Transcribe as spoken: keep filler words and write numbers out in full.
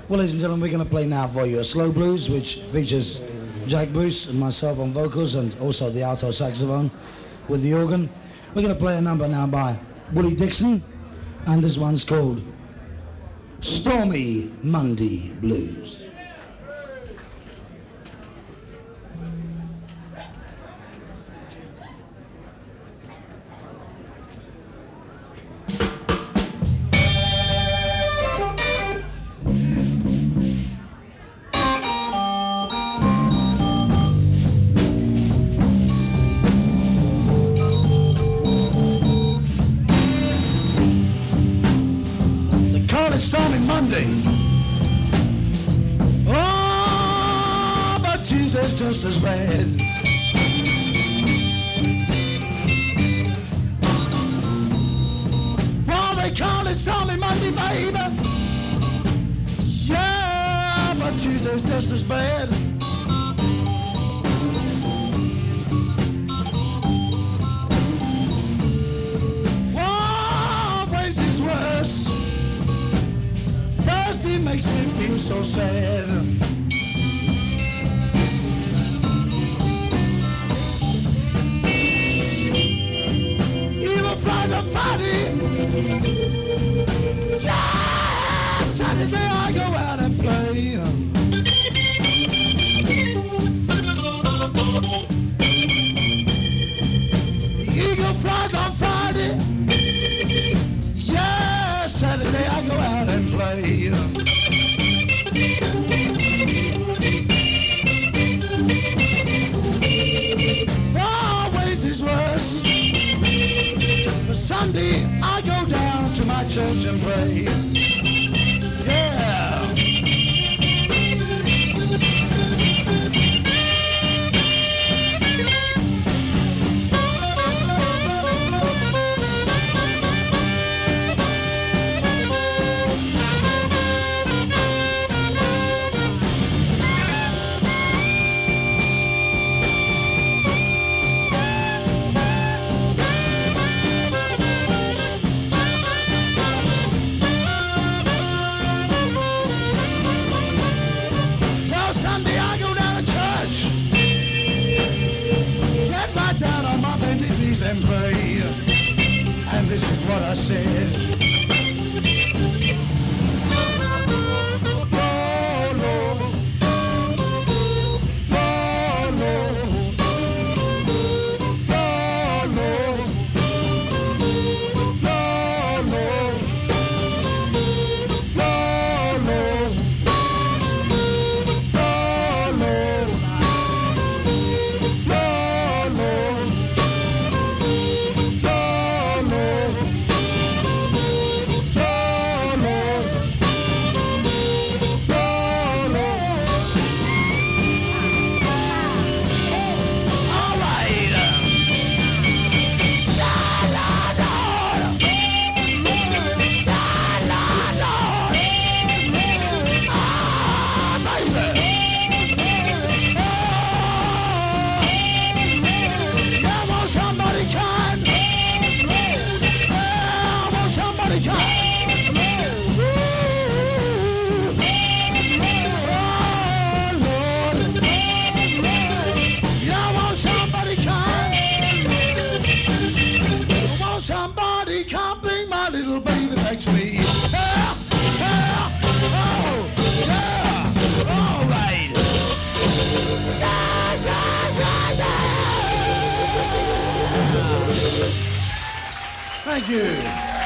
Well, ladies and gentlemen, we're going to play now for you a slow blues, which features Jack Bruce and myself on vocals and also the alto saxophone with the organ. We're going to play a number now by Willie Dixon, and this one's called Stormy Monday Blues. Stormy Monday. Oh, but Tuesday's just as bad. Well, they call it Stormy Monday, baby. Yeah, but Tuesday's just as bad. Oh, Wednesday's worse. Thursday makes me feel so sad. Evil flies on Friday. Yeah, Saturday I go out and play. The eagle flies on Friday. Yeah, Saturday I go out and play. Always is worse. But Sunday I go down to my church and pray. Yeah. And pray, and this is what I said. Somebody come bring my little baby back to me. Yeah, yeah, oh, yeah, all right. Yeah, yeah, yeah, yeah. Thank you.